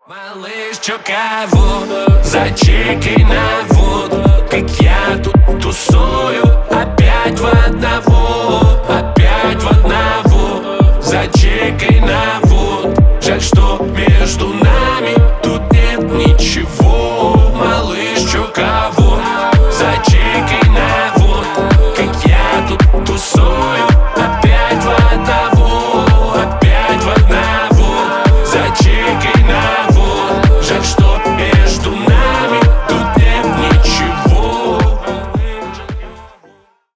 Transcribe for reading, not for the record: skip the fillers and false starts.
Малыш, чё кого? Зачекай на вод. Как я тут тусую. Опять в одного. Опять в одного. Зачекай на вод. Жаль, что между нами тут нет ничего. Малыш, чё кого?